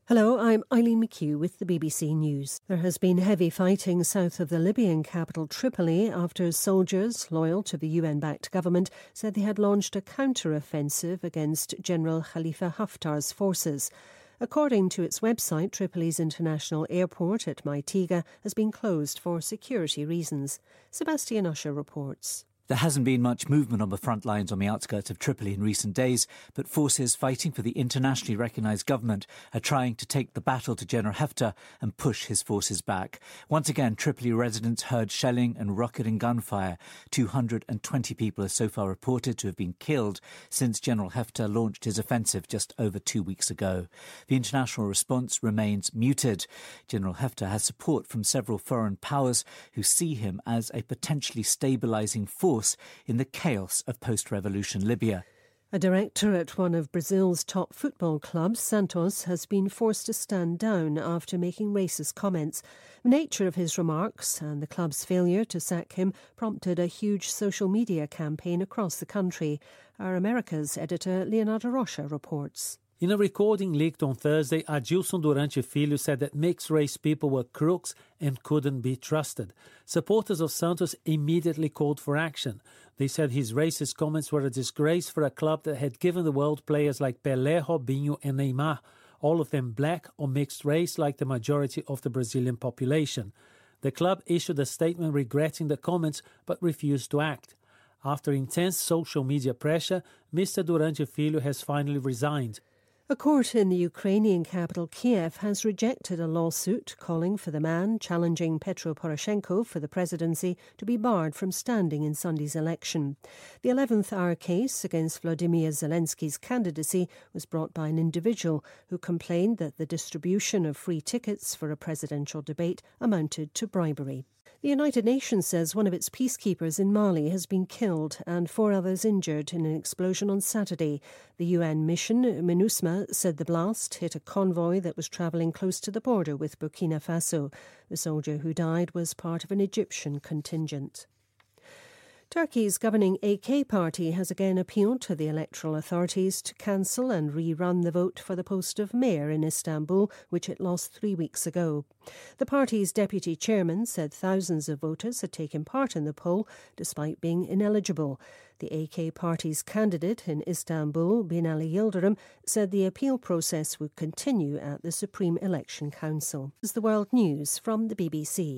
Hello, I'm Eileen McHugh with the BBC News. There has been heavy fighting south of the Libyan capital Tripoli after soldiers loyal to the UN-backed government said they had launched a counter-offensive against General Khalifa Haftar's forces. According to its website, Tripoli's international airport at Maitiga has been closed for security reasons. Sebastian Usher reports. There hasn't been much movement on the front lines on the outskirts of Tripoli in recent days, but forces fighting for the internationally recognised government are trying to take the battle to General Haftar and push his forces back. Once again, Tripoli residents heard shelling and rocket and gunfire. 220 people are so far reported to have been killed since General Haftar launched his offensive just over 2 weeks ago. The international response remains muted. General Haftar has support from several foreign powers who see him as a potentially stabilising force in the chaos of post-revolution Libya. A director at one of Brazil's top football clubs, Santos, has been forced to stand down after making racist comments. The nature of his remarks and the club's failure to sack him prompted a huge social media campaign across the country. Our Americas editor Leonardo Rocha reports. In a recording leaked on Thursday, Adilson Durante Filho said that mixed-race people were crooks and couldn't be trusted. Supporters of Santos immediately called for action. They said his racist comments were a disgrace for a club that had given the world players like Pelé, Robinho and Neymar, all of them black or mixed race like the majority of the Brazilian population. The club issued a statement regretting the comments but refused to act. After intense social media pressure, Mr. Durante Filho has finally resigned. A court in the Ukrainian capital Kiev has rejected a lawsuit calling for the man challenging Petro Poroshenko for the presidency to be barred from standing in Sunday's election. The 11th hour case against Volodymyr Zelensky's candidacy was brought by an individual who complained that the distribution of free tickets for a presidential debate amounted to bribery. The United Nations says one of its peacekeepers in Mali has been killed and 4 others injured in an explosion on Saturday. The UN mission, MINUSMA, said the blast hit a convoy that was travelling close to the border with Burkina Faso. The soldier who died was part of an Egyptian contingent. Turkey's governing AK party has again appealed to the electoral authorities to cancel and rerun the vote for the post of mayor in Istanbul, which it lost 3 weeks ago. The party's deputy chairman said thousands of voters had taken part in the poll despite being ineligible. The AK party's candidate in Istanbul, Binali Yildirim, said the appeal process would continue at the Supreme Election Council. This is the World News from the BBC.